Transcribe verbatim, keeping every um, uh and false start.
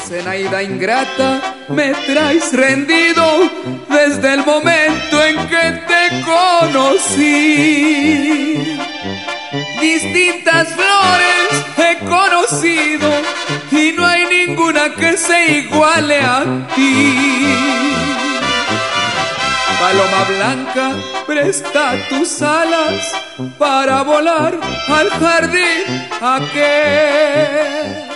Zenaida ingrata, me traes rendido desde el momento en que te conocí. Distintas flores he conocido y no hay ninguna que se iguale a ti. Paloma blanca, presta tus alas para volar al jardín aquel.